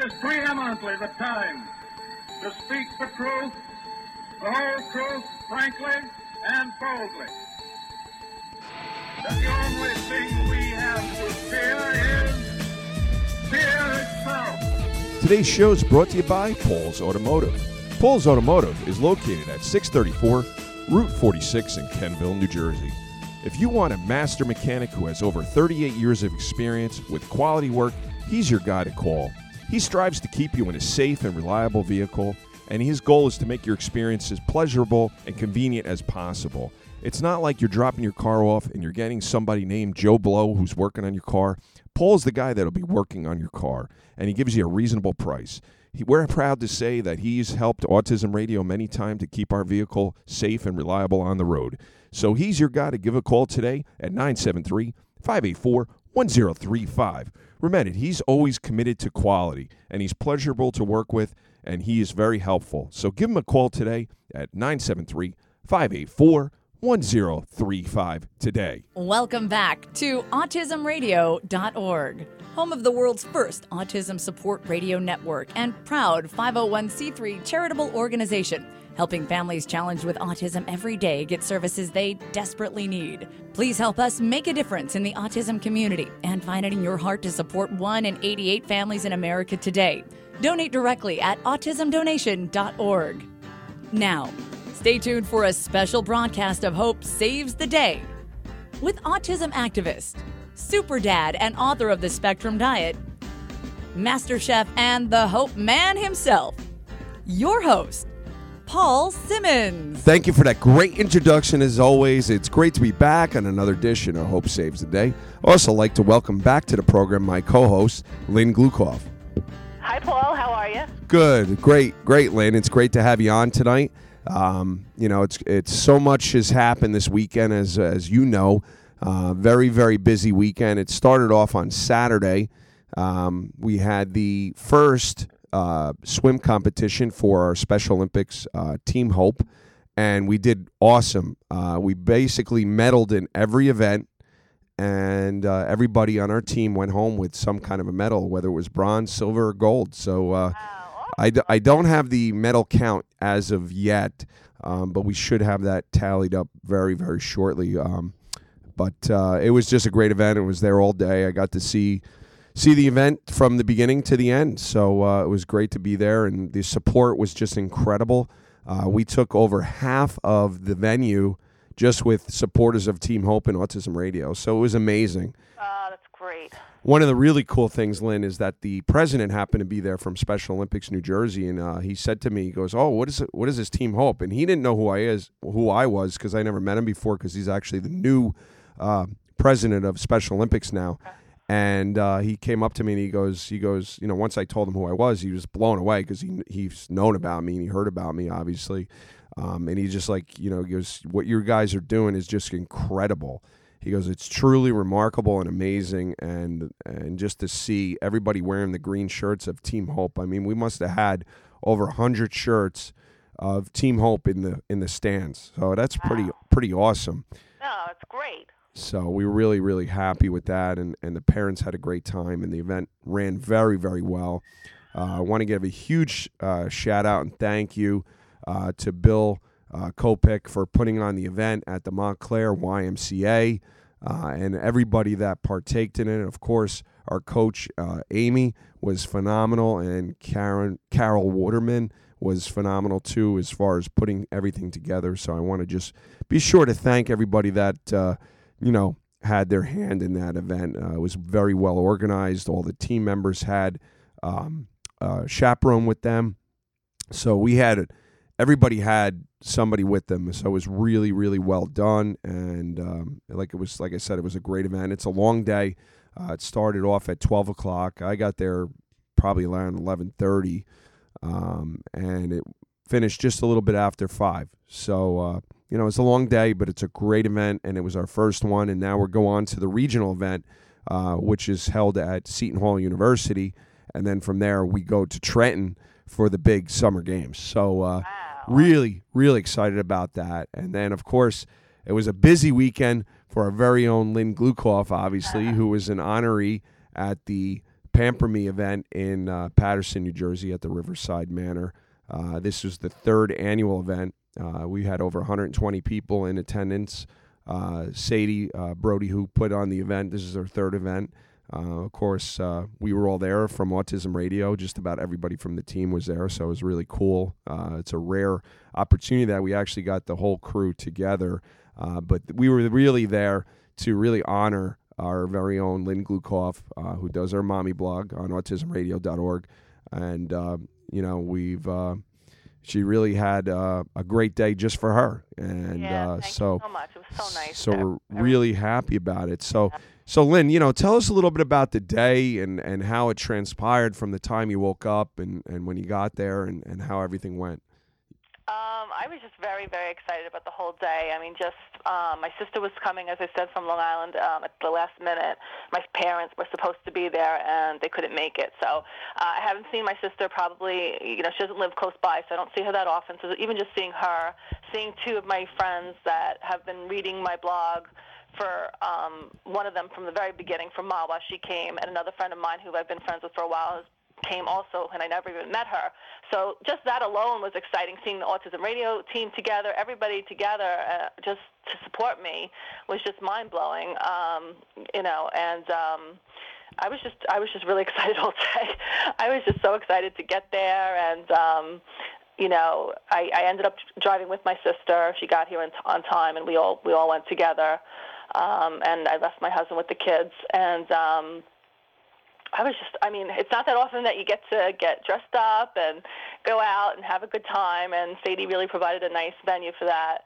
is preeminently the time to speak the truth, the whole truth, frankly and boldly. That the only thing we have to fear is fear itself. Today's show is brought to you by Paul's Automotive. Paul's Automotive is located at 634 Route 46 in Kenville, New Jersey. If you want a master mechanic who has over 38 years of experience with quality work, he's your guy to call. He strives to keep you in a safe and reliable vehicle, and his goal is to make your experience as pleasurable and convenient as possible. It's not like you're dropping your car off and you're getting somebody named Joe Blow who's working on your car. Paul's the guy that'll be working on your car, and he gives you a reasonable price. We're proud to say that he's helped Autism Radio many times to keep our vehicle safe and reliable on the road. So he's your guy to give a call today at 973-584-1035. Remember, he's always committed to quality, and he's pleasurable to work with, and he is very helpful. So give him a call today at 973-584-1035 today. Welcome back to AutismRadio.org, home of the world's first autism support radio network and proud 501c3 charitable organization, helping families challenged with autism every day get services they desperately need. Please help us make a difference in the autism community and find it in your heart to support 1 in 88 families in America today. Donate directly at autismdonation.org. Now, stay tuned for a special broadcast of Hope Saves the Day with autism activist, super dad and author of The Spectrum Diet, Master Chef and the Hope Man himself, your host, Paul Simmons. Thank you for that great introduction, as always. It's great to be back on another edition of Hope Saves the Day. I'd also like to welcome back to the program my co-host, Lynn Glukoff. Hi, Paul. How are you? Good. Great, Lynn. It's great to have you on tonight. It's so much has happened this weekend, as you know. Very, very busy weekend. It started off on Saturday. We had the first swim competition for our Special Olympics Team Hope, and we did awesome. We basically medaled in every event, and everybody on our team went home with some kind of a medal, whether it was bronze, silver, or gold. So I don't have the medal count as of yet, but we should have that tallied up very, very shortly. But it was just a great event. It was there all day. I got to see the event from the beginning to the end. So it was great to be there, and the support was just incredible. We took over half of the venue just with supporters of Team Hope and Autism Radio. So it was amazing. That's great. One of the really cool things, Lynn, is that the president happened to be there from Special Olympics New Jersey, and he said to me, he goes, "Oh, what is this Team Hope?" And he didn't know who I was because I never met him before, because he's actually the new president of Special Olympics now. And he came up to me and he goes, once I told him who I was, he was blown away because he's known about me and he heard about me, obviously. And he just he goes, "What your guys are doing is just incredible." He goes, "It's truly remarkable and amazing." And just to see everybody wearing the green shirts of Team Hope. I mean, we must have had over 100 shirts of Team Hope in the stands. So that's pretty awesome. No, it's great. So we were really, really happy with that, and the parents had a great time, and the event ran very, very well. I want to give a huge shout-out and thank you to Bill Kopek for putting on the event at the Montclair YMCA, and everybody that partaked in it. Of course, our coach, Amy, was phenomenal, and Carol Waterman was phenomenal, too, as far as putting everything together. So I want to just be sure to thank everybody that had their hand in that event. It was very well organized. All the team members had chaperone with them. So everybody had somebody with them. So it was really, really well done. And like I said, it was a great event. It's a long day. It started off at 12 o'clock. I got there probably around 11:30, and it finished just a little bit after 5. So, it's a long day, but it's a great event, and it was our first one. And now we're going on to the regional event, which is held at Seton Hall University. And then from there, we go to Trenton for the big summer games. So really, really excited about that. And then, of course, it was a busy weekend for our very own Lynn Glukoff, obviously, who was an honoree at the Pamper Me event in Paterson, New Jersey at the Riverside Manor. This was the third annual event. We had over 120 people in attendance. Sadie Brody, who put on the event, this is her third event. Of course, we were all there from Autism Radio. Just about everybody from the team was there, so it was really cool. It's a rare opportunity that we actually got the whole crew together. But we were really there to really honor our very own Lynn Glukoff, who does our mommy blog on autismradio.org. And, she really had a great day just for her. And thank you so much. It was so nice. So we're really happy about it. So Lynn, tell us a little bit about the day and how it transpired from the time you woke up and when you got there and how everything went. I was just very, very excited about the whole day. I mean, my sister was coming, as I said, from Long Island at the last minute. My parents were supposed to be there, and they couldn't make it. So I haven't seen my sister probably, she doesn't live close by, so I don't see her that often. So even just seeing her, seeing two of my friends that have been reading my blog, for one of them from the very beginning, from Ma, while she came, and another friend of mine who I've been friends with for a while came also, and I never even met her. So just that alone was exciting, seeing the Autism Radio team together, everybody together, just to support me was just mind-blowing, and I was just really excited all day. I was just so excited to get there, and I ended up driving with my sister. She got here on time, and we all went together, and I left my husband with the kids, and it's not that often that you get to get dressed up and go out and have a good time, and Sadie really provided a nice venue for that.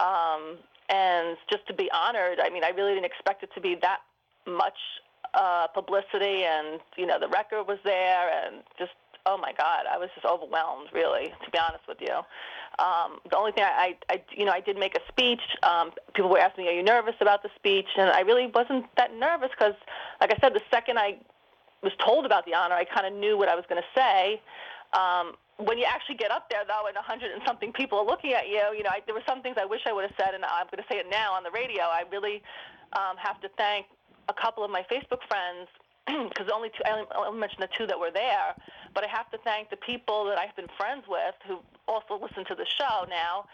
And just to be honored, I really didn't expect it to be that much publicity, and, the record was there, and just, oh my God, I was just overwhelmed, really, to be honest with you. The only thing I did make a speech. People were asking me, are you nervous about the speech? And I really wasn't that nervous because, like I said, the second I was told about the honor, I kind of knew what I was going to say. When you actually get up there, though, and 100 and something people are looking at you, there were some things I wish I would have said, and I'm going to say it now on the radio. I really have to thank a couple of my Facebook friends, because I only mentioned the two that were there, but I have to thank the people that I've been friends with who also listen to the show now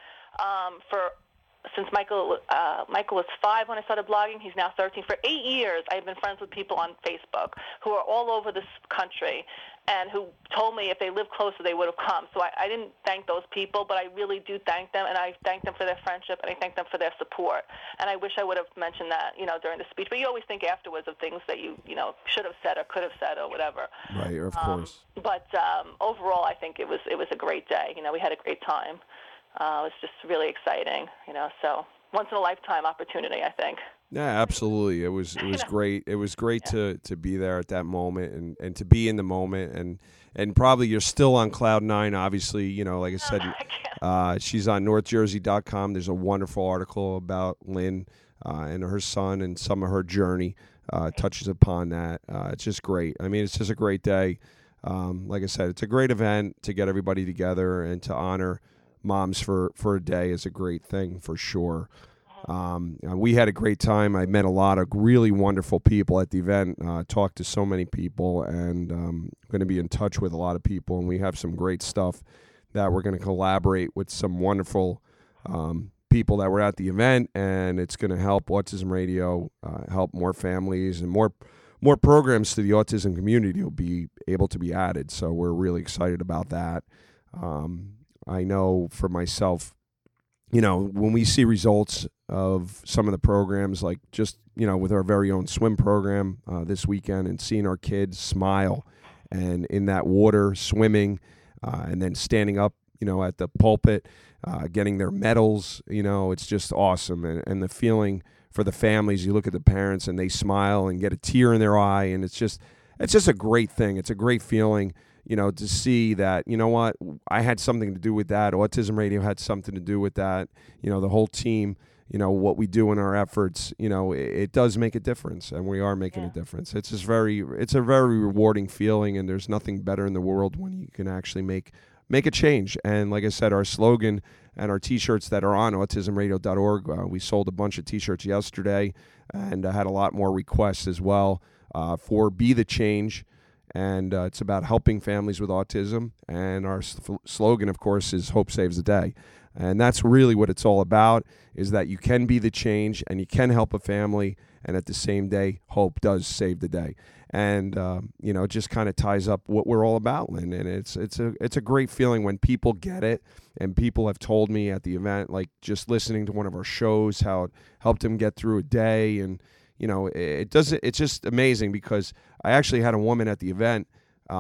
since Michael was 5 when I started blogging. He's now 13. For 8 years, I've been friends with people on Facebook who are all over this country and who told me if they lived closer, they would have come. So I didn't thank those people, but I really do thank them, and I thank them for their friendship, and I thank them for their support. And I wish I would have mentioned that, during the speech. But you always think afterwards of things that you should have said or could have said or whatever. Right, of course. But overall, I think it was a great day. We had a great time. It was just really exciting, so once in a lifetime opportunity, I think. Yeah, absolutely. It was great. It was great to be there at that moment and to be in the moment and probably you're still on cloud nine, obviously, like I said, she's on northjersey.com. There's a wonderful article about Lynn and her son and some of her journey touches upon that. It's just great. It's just a great day. Like I said, it's a great event to get everybody together and to honor moms for a day is a great thing for sure. We had a great time. I met a lot of really wonderful people at the event, talked to so many people, and I'm going to be in touch with a lot of people, and we have some great stuff that we're going to collaborate with some wonderful people that were at the event, and it's going to help Autism Radio help more families and more programs to the autism community will be able to be added, so we're really excited about that. I know for myself, when we see results of some of the programs, like just, with our very own swim program this weekend and seeing our kids smile and in that water swimming and then standing up, at the pulpit, getting their medals, it's just awesome. And the feeling for the families, you look at the parents and they smile and get a tear in their eye. And it's just a great thing. It's a great feeling. To see that, what, I had something to do with that. Autism Radio had something to do with that. The whole team, what we do in our efforts, it does make a difference, and we are making a difference. It's a very rewarding feeling, and there's nothing better in the world when you can actually make a change. And like I said, our slogan and our T-shirts that are on autismradio.org, we sold a bunch of T-shirts yesterday, and I had a lot more requests as well for Be the Change. And it's about helping families with autism. And our slogan, of course, is Hope Saves the Day. And that's really what it's all about, is that you can be the change and you can help a family, and at the same day, hope does save the day. And it just kind of ties up what we're all about, Lynn. And it's a great feeling when people get it, and people have told me at the event, like just listening to one of our shows, how it helped them get through a day. And it's just amazing, because I actually had a woman at the event.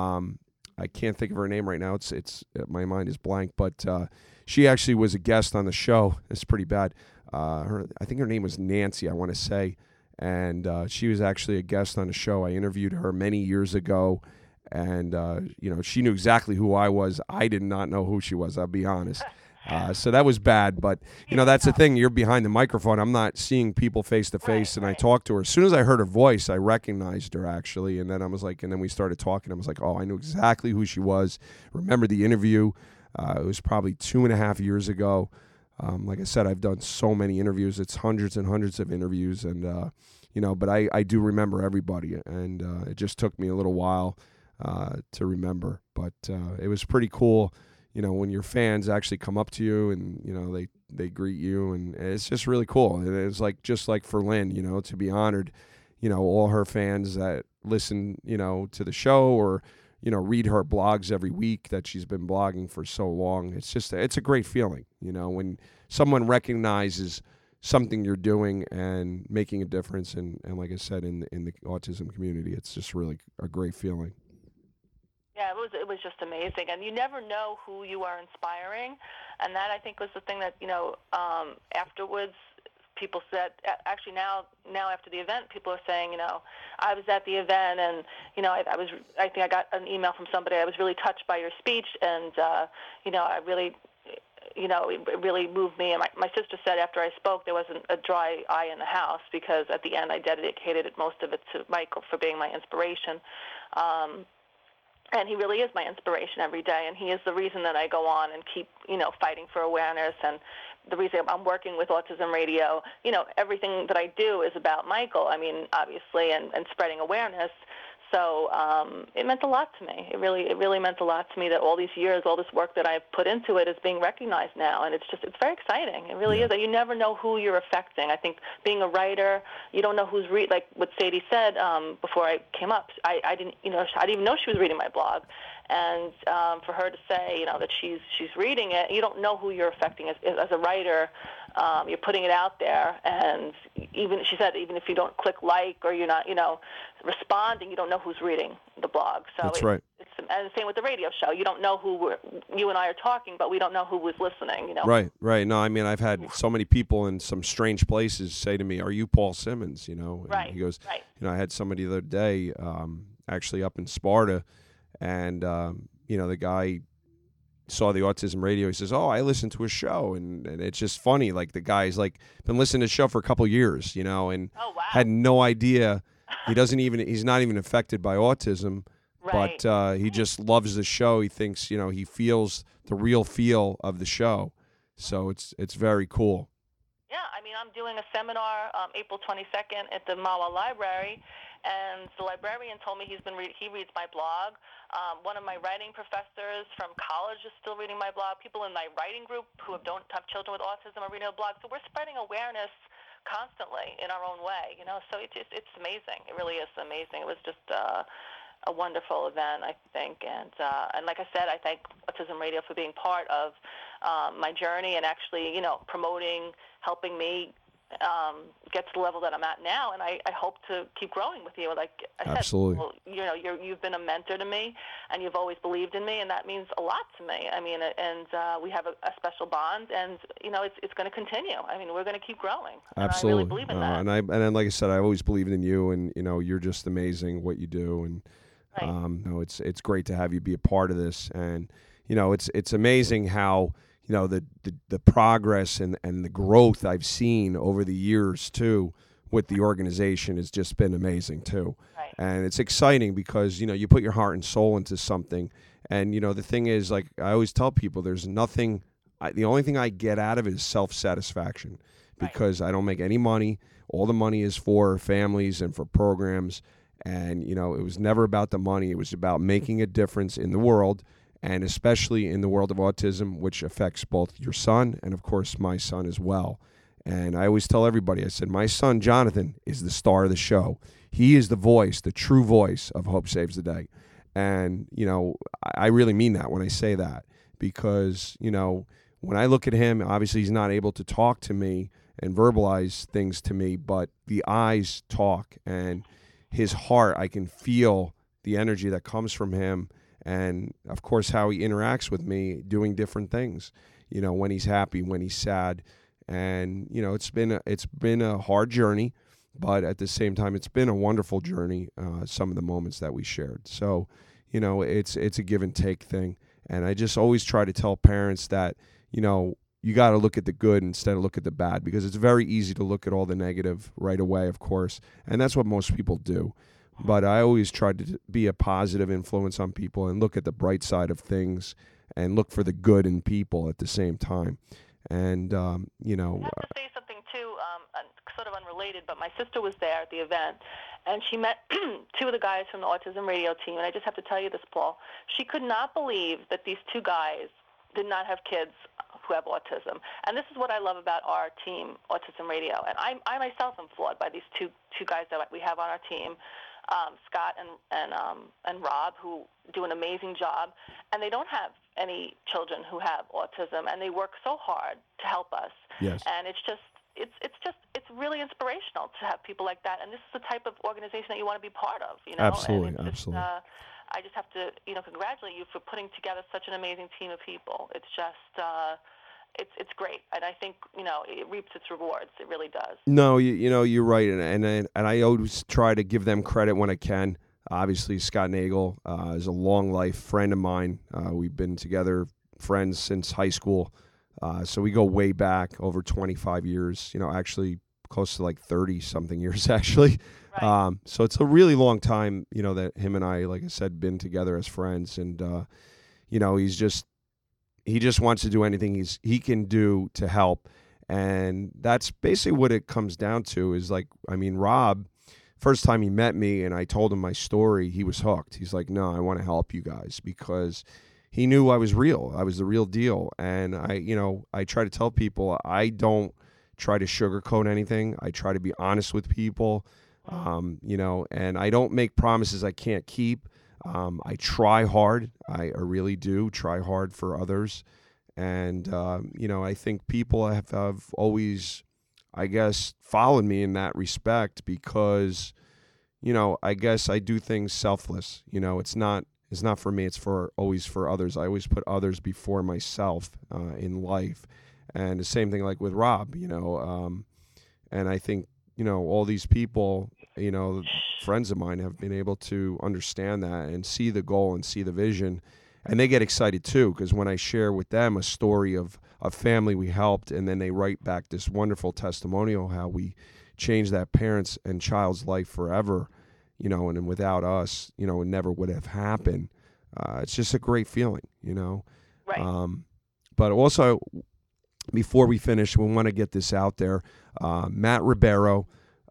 I can't think of her name right now. It's my mind is blank, but she actually was a guest on the show. It's pretty bad. I think her name was Nancy, I want to say. And she was actually a guest on the show. I interviewed her many years ago, and she knew exactly who I was. I did not know who she was, I'll be honest. So that was bad, but that's the thing. You're behind the microphone. I'm not seeing people face to face, and I talked to her. As soon as I heard her voice, I recognized her, actually, and then I was like, and then we started talking. I was like, oh, I knew exactly who she was. Remember the interview? It was probably 2.5 years ago. Like I said, I've done so many interviews. It's hundreds and hundreds of interviews, and but I do remember everybody, and it just took me a little while to remember. But it was pretty cool, when your fans actually come up to you and they greet you, and it's just really cool. And it's just like for Lynn, to be honored, all her fans that listen, to the show, or read her blogs every week that she's been blogging for so long. It's a great feeling, when someone recognizes something you're doing and making a difference. And like I said, in the autism community, it's just really a great feeling. Yeah, it was just amazing. And you never know who you are inspiring. And that, I think, was the thing that, afterwards, people said, actually now after the event, people are saying, I was at the event, and, I think I got an email from somebody, I was really touched by your speech, and, I really, it really moved me. And my sister said after I spoke, there wasn't a dry eye in the house, because at the end I dedicated most of it to Michael for being my inspiration. And he really is my inspiration every day, and he is the reason that I go on and keep, fighting for awareness, and the reason I'm working with Autism Radio. Everything that I do is about Michael, obviously, and spreading awareness. So it meant a lot to me. It really meant a lot to me that all these years, all this work that I've put into it is being recognized now, and it's very exciting. It really is. You never know who you're affecting. I think being a writer, you don't know who's like what Sadie said before I came up. I didn't even know she was reading my blog, and for her to say that she's reading it, you don't know who you're affecting as a writer. You're putting it out there, and she said even if you don't click like, or you're not responding, you don't know who's reading the blog. So that's right. And the same with the radio show. You don't know who you and I are talking, but we don't know who was listening. Right. No, I've had so many people in some strange places say to me, "Are you Paul Simmons?" And right. He goes, I had somebody the other day, actually up in Sparta, and the guy saw the Autism Radio. He says, "Oh, I listened to a show," and it's just funny. Like, the guy's been listening to the show for a couple of years, and oh, wow. had no idea. He's not even affected by autism, right. But he just loves the show. He thinks, he feels the real feel of the show. So it's very cool. Yeah, I'm doing a seminar April 22nd at the Mahwah Library, and the librarian told me he reads my blog. One of my writing professors from college is still reading my blog. People in my writing group who don't have children with autism are reading a blog. So we're spreading awareness constantly in our own way, So it's amazing. It really is amazing. It was just a wonderful event, I think. And like I said, I thank Autism Radio for being part of my journey, and actually, promoting, helping me get to the level that I'm at now, and I hope to keep growing with you. Like I said, absolutely. You've been a mentor to me, and you've always believed in me, and that means a lot to me. And we have a special bond, and it's going to continue. We're going to keep growing. Absolutely. And I really believe in that. And then, like I said, I've always believed in you, and you're just amazing what you do, and right. It's great to have you be a part of this, and it's amazing how. The progress and the growth I've seen over the years, too, with the organization has just been amazing, too. Right. And it's exciting because, you put your heart and soul into something. And, the thing is, like I always tell people, there's nothing, the only thing I get out of it is self-satisfaction, because I don't make any money. All the money is for families and for programs. And, you know, it was never about the money. It was about making a difference in the world, and especially in the world of autism, which affects both your son and, of course, my son as well. And I always tell everybody, I said, my son, Jonathan, is the star of the show. He is the voice, the true voice of Hope Saves the Day. And, you know, I really mean that when I say that, because, you know, when I look at him, obviously he's not able to talk to me and verbalize things to me, but the eyes talk, and his heart, I can feel the energy that comes from him, and of course how he interacts with me doing different things, you know, when he's happy, when he's sad. And, you know, it's been a hard journey, but at the same time, it's been a wonderful journey, some of the moments that we shared. So, you know, it's a give and take thing. And I just always try to tell parents that, you know, you got to look at the good instead of look at the bad, because it's very easy to look at all the negative right away, of course. And that's what most people do. But I always try to be a positive influence on people and look at the bright side of things and look for the good in people at the same time. And, you know. I have to say something, too, sort of unrelated, but my sister was there at the event, and she met two of the guys from the Autism Radio team. And I just have to tell you this, Paul. She could not believe that these two guys did not have kids who have autism. And this is what I love about our team, Autism Radio. And I myself am floored by these two guys that we have on our team, Scott and Rob, who do an amazing job. And they don't have any children who have autism, and they work so hard to help us. Yes. And it's really inspirational to have people like that. And this is the type of organization that you want to be part of, you know? Absolutely, and absolutely. I just have to, you know, congratulate you for putting together such an amazing team of people. It's just, it's great, and I think, you know, it reaps its rewards. It really does. No, you know, you're right, and I always try to give them credit when I can. Obviously, Scott Nagel is a long life friend of mine. We've been together, friends since high school, so we go way back, over 25 years. You know, actually close to like 30 something years, actually. Right. So it's a really long time, you know, that him and I, like I said, been together as friends. And, you know, he just wants to do anything he can do to help. And that's basically what it comes down to is, like, I mean, Rob, first time he met me and I told him my story, he was hooked. He's like, no, I want to help you guys, because he knew I was real. I was the real deal. And I try to tell people I don't try to sugarcoat anything. I try to be honest with people. You know, and I don't make promises I can't keep. I try hard. I really do try hard for others. And, you know, I think people have always, I guess, followed me in that respect because, you know, I guess I do things selfless. You know, it's not for me. It's always for others. I always put others before myself in life. And the same thing like with Rob, you know, and I think, you know, all these people, you know, friends of mine have been able to understand that and see the goal and see the vision. And they get excited too, because when I share with them a story of a family we helped, and then they write back this wonderful testimonial, how we changed that parent's and child's life forever, you know, and without us, you know, it never would have happened. It's just a great feeling, you know. Right. But also, before we finish, we want to get this out there. Matt Ribeiro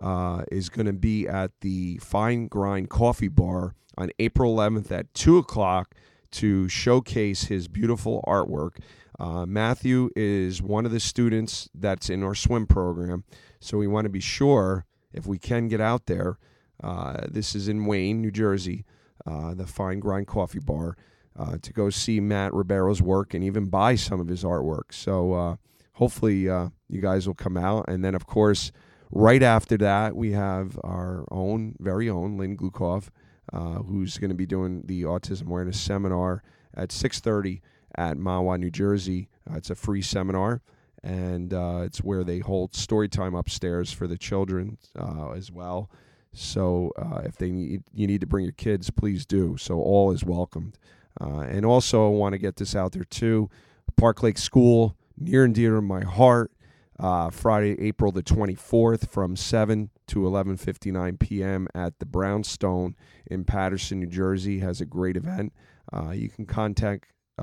is going to be at the Fine Grind Coffee Bar on April 11th at 2 o'clock to showcase his beautiful artwork. Matthew is one of the students that's in our swim program, so we want to be sure, if we can get out there, this is in Wayne, New Jersey, the Fine Grind Coffee Bar, to go see Matt Ribeiro's work and even buy some of his artwork. So hopefully you guys will come out. And then, of course, right after that, we have our very own Lynn Glukov, who's going to be doing the Autism Awareness Seminar at 6:30 at Mahwah, New Jersey. It's a free seminar, and it's where they hold story time upstairs for the children as well. So if you need to bring your kids, please do. So all is welcomed. And also, I want to get this out there too. Park Lake School, near and dear to my heart. Friday, April the 24th from 7 to 11:59 p.m. at the Brownstone in Paterson, New Jersey, has a great event. You can contact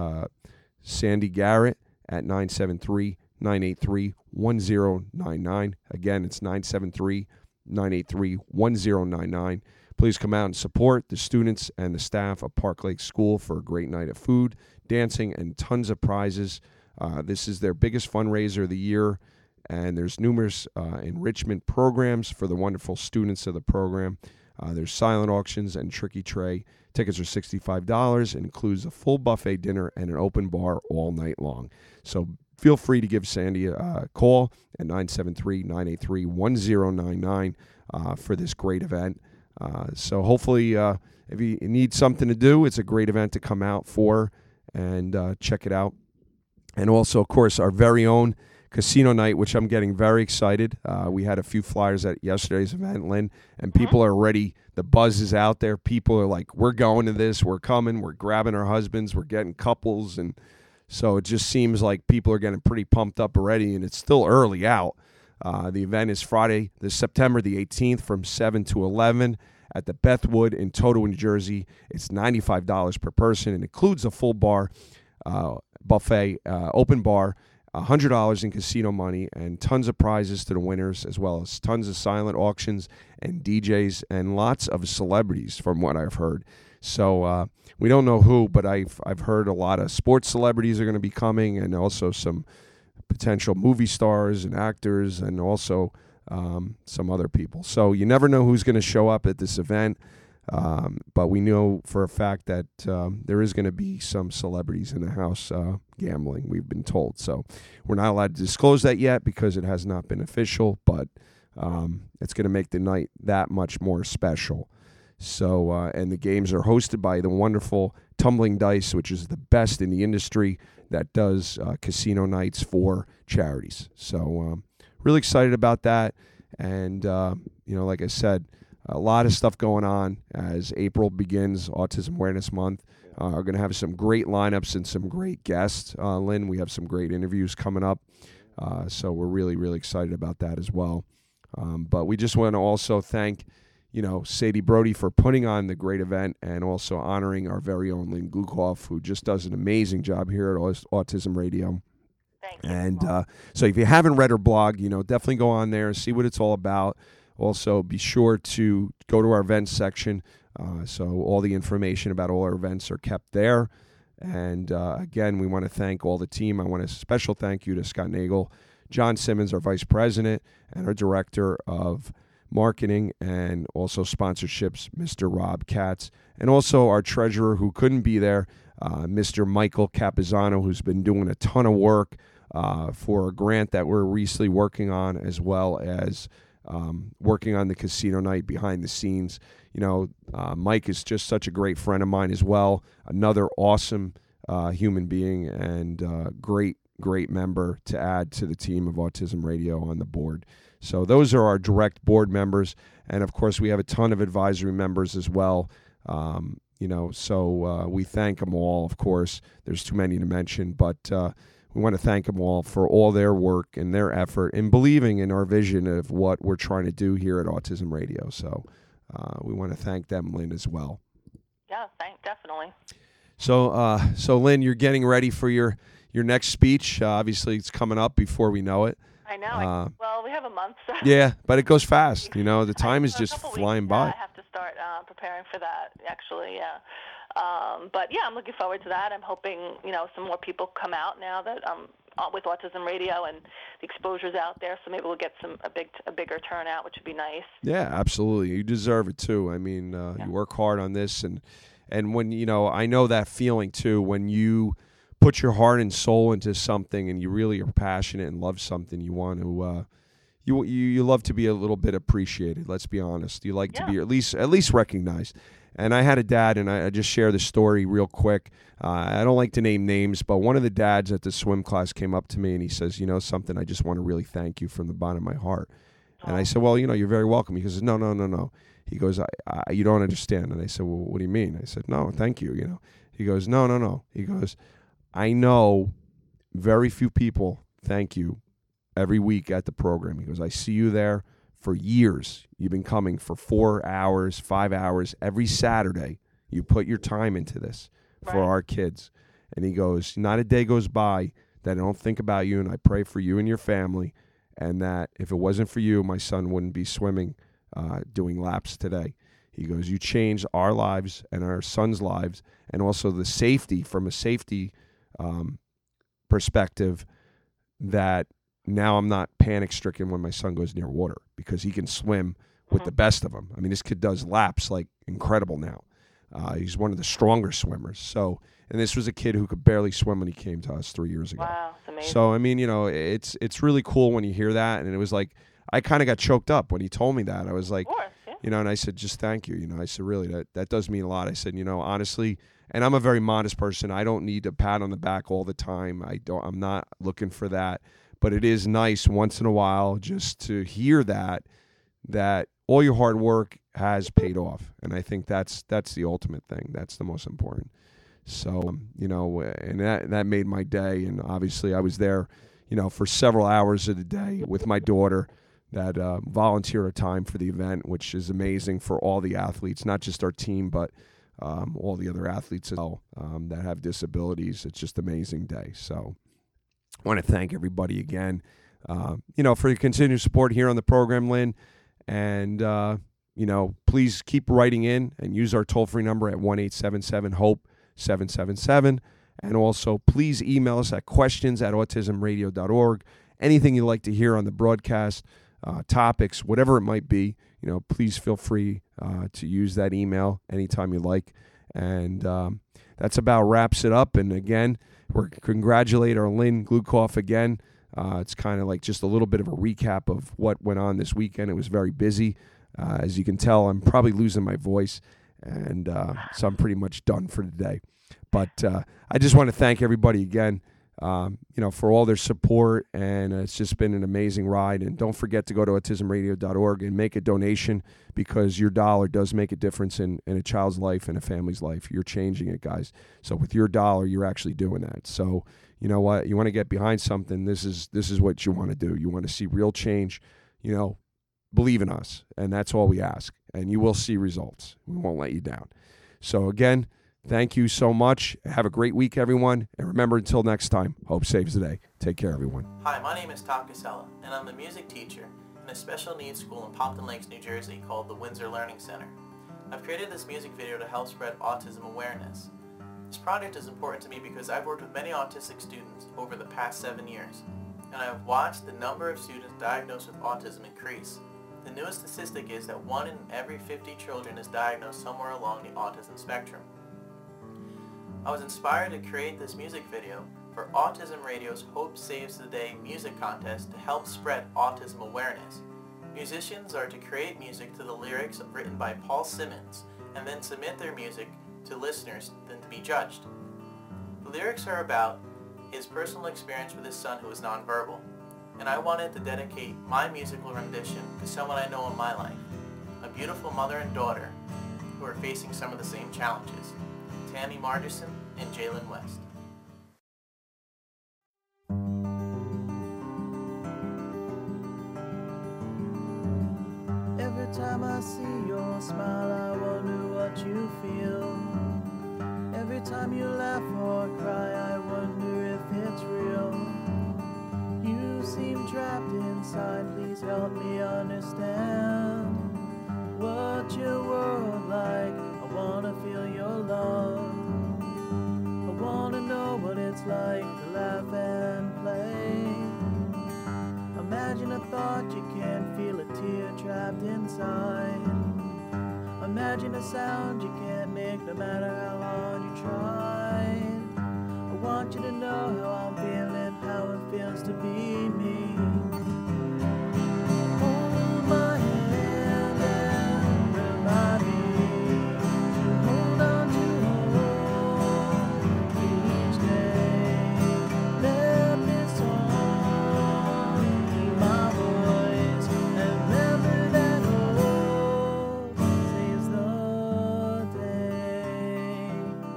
Sandy Garrett at 973-983-1099. Again, it's 973-983-1099. Please come out and support the students and the staff of Park Lake School for a great night of food, dancing, and tons of prizes. This is their biggest fundraiser of the year, and there's numerous enrichment programs for the wonderful students of the program. There's silent auctions and Tricky Tray. Tickets are $65 and includes a full buffet dinner and an open bar all night long. So feel free to give Sandy a call at 973-983-1099 for this great event. So hopefully if you need something to do, it's a great event to come out for and check it out. And also, of course, our very own Casino Night, which I'm getting very excited. We had a few flyers at yesterday's event, Lynn, and people are ready. The buzz is out there. People are like, we're going to this. We're coming. We're grabbing our husbands. We're getting couples. And so it just seems like people are getting pretty pumped up already, and it's still early out. The event is Friday, September the 18th from 7 to 11 at the Bethwood in Totowa, New Jersey. It's $95 per person and includes a full bar, buffet, open bar, $100 in casino money, and tons of prizes to the winners, as well as tons of silent auctions and DJs and lots of celebrities, from what I've heard. So we don't know who, but I've heard a lot of sports celebrities are going to be coming, and also some potential movie stars and actors, and also some other people. So you never know who's going to show up at this event. But we know for a fact that there is going to be some celebrities in the house gambling, we've been told. So we're not allowed to disclose that yet because it has not been official, but it's going to make the night that much more special. So, and the games are hosted by the wonderful Tumbling Dice, which is the best in the industry that does casino nights for charities. So really excited about that. And, like I said, a lot of stuff going on as April begins, Autism Awareness Month. We're going to have some great lineups and some great guests. Lynn, we have some great interviews coming up. So we're really, really excited about that as well. But we just want to also thank, Sadie Brody for putting on the great event, and also honoring our very own Lynn Glukoff, who just does an amazing job here at Autism Radio. Thank you. And so if you haven't read her blog, definitely go on there and see what it's all about. Also, be sure to go to our events section. So all the information about all our events are kept there. And again, we want to thank all the team. I want a special thank you to Scott Nagel, John Simmons, our vice president, and our director of marketing and also sponsorships, Mr. Rob Katz, and also our treasurer who couldn't be there, Mr. Michael Capizano, who's been doing a ton of work for a grant that we're recently working on, as well as working on the casino night behind the scenes. Mike is just such a great friend of mine as well. Another awesome human being, and great member to add to the team of Autism Radio on the board. So those are our direct board members. And of course, we have a ton of advisory members as well. So we thank them all, of course. There's too many to mention, but we want to thank them all for all their work and their effort in believing in our vision of what we're trying to do here at Autism Radio. So we want to thank them, Lynn, as well. Yeah, definitely. So Lynn, you're getting ready for your next speech. Obviously, it's coming up before we know it. I know. Well, we have a month. So. Yeah, but it goes fast. The time is just flying by. I have to start preparing for that, actually, yeah. But, yeah, I'm looking forward to that. I'm hoping, some more people come out now that with Autism Radio, and the exposure's out there, so maybe we'll get a bigger turnout, which would be nice. Yeah, absolutely. You deserve it, too. I mean, you work hard on this, and when, I know that feeling, too, when you put your heart and soul into something and you really are passionate and love something, you want to you love to be a little bit appreciated. Let's be honest. You like to be at least recognized. And I had a dad, and I just share the story real quick. I don't like to name names, but one of the dads at the swim class came up to me and he says, something, I just want to really thank you from the bottom of my heart. And I said, well, you're very welcome. He goes, no. He goes, you don't understand. And I said, well, what do you mean? I said, no, thank you. He goes, no. He goes, I know very few people thank you every week at the program. He goes, I see you there for years. You've been coming for 4 hours, 5 hours every Saturday. You put your time into this for our kids. And he goes, not a day goes by that I don't think about you, and I pray for you and your family, and that if it wasn't for you, my son wouldn't be swimming, doing laps today. He goes, you changed our lives and our son's lives, and also the safety, from a safety perspective, that now I'm not panic-stricken when my son goes near water because he can swim with the best of them. I mean, this kid does laps like incredible now. He's one of the stronger swimmers. So, and this was a kid who could barely swim when he came to us 3 years ago. Wow, that's amazing. So, I mean, you know, it's really cool when you hear that. And it was like, I kind of got choked up when he told me that. I was like, Of course, yeah. you know, and I said, just thank you. You know, I said, really, that does mean a lot. I said, you know, honestly, and I'm a very modest person. I don't need a pat on the back all the time. I'm not looking for that. But it is nice once in a while just to hear that all your hard work has paid off. And I think that's the ultimate thing. That's the most important. So, you know, and that made my day. And obviously I was there, you know, for several hours of the day with my daughter that volunteered her time for the event, which is amazing for all the athletes, not just our team, but all the other athletes as well that have disabilities. It's just an amazing day. So I want to thank everybody again, you know, for your continued support here on the program, Lynn. And, you know, please keep writing in and use our toll-free number at 1-877-HOPE-777. And also, please email us at questions@autismradio.org. Anything you'd like to hear on the broadcast, topics, whatever it might be, you know, please feel free to use that email anytime you like. And that's about wraps it up. And again, we're congratulate our Lynn Glukoff again. It's kind of like just a little bit of a recap of what went on this weekend. It was very busy. As you can tell, I'm probably losing my voice, and so I'm pretty much done for today. But I just want to thank everybody again, you know, for all their support, and it's just been an amazing ride. And don't forget to go to autismradio.org and make a donation, because your dollar does make a difference in a child's life and a family's life. You're changing it, guys. So with your dollar, you're actually doing that. So you know what? You want to get behind something, this is what you want to do. You want to see real change. You know, believe in us, and that's all we ask. And you will see results. We won't let you down. So again, thank you so much. Have a great week, everyone. And remember, until next time, hope saves the day. Take care, everyone. Hi, my name is Tom Casella, and I'm a music teacher in a special needs school in Pompton Lakes, New Jersey called the Windsor Learning Center. I've created this music video to help spread autism awareness. This project is important to me because I've worked with many autistic students over the past 7 years, and I've watched the number of students diagnosed with autism increase. The newest statistic is that 1 in every 50 children is diagnosed somewhere along the autism spectrum. I was inspired to create this music video for Autism Radio's Hope Saves the Day music contest to help spread autism awareness. Musicians are to create music to the lyrics written by Paul Simmons and then submit their music to listeners then to be judged. The lyrics are about his personal experience with his son who is nonverbal, and I wanted to dedicate my musical rendition to someone I know in my life, a beautiful mother and daughter who are facing some of the same challenges, Tammy Margerson and Jalen West. Every time I see your smile, I wonder what you feel. Every time you laugh or cry, I wonder if it's real. You seem trapped inside, please help me understand. What's your world like? I wanna feel your love. I wanna know what it's like to laugh and play. Imagine a thought you can't feel, a tear trapped inside. Imagine a sound you can't make no matter how hard you try. I want you to know how I'm feeling, how it feels to be me. Hold my hand and remind me to hold on to hope each day. Let this song be my voice, and remember that hope saves the day.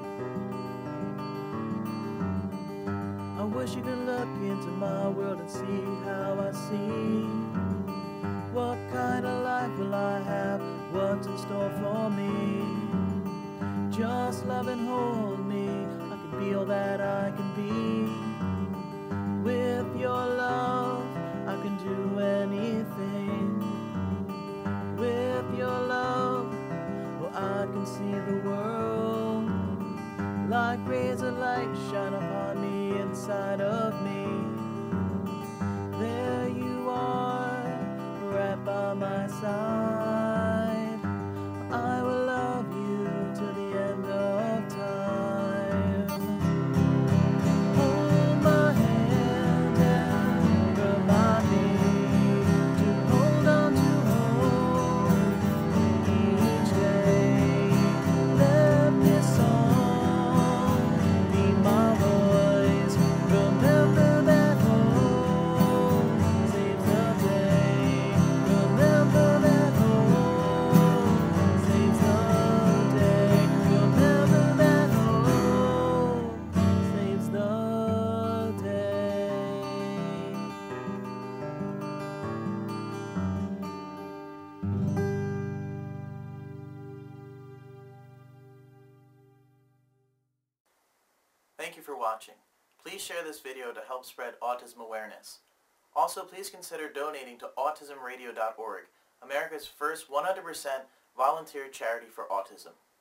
I wish you could look into my world and see how I see. What kind of life will I have? What's in store for me? Just love and hold me. I can be all that I can be. With your love, I can do anything. With your love, me the world. Like rays of light shine upon me inside of me. There you are, right by my side. I will love you till the end of time. Hold my hand and remind me to hold on to hope each day. Let this song be my voice. Remember that hope saves the day. Remember that hope saves the day. Remember that hope saves the day. Thank you for watching. Please share this video to help spread autism awareness. Also, please consider donating to autismradio.org, America's first 100% volunteer charity for autism.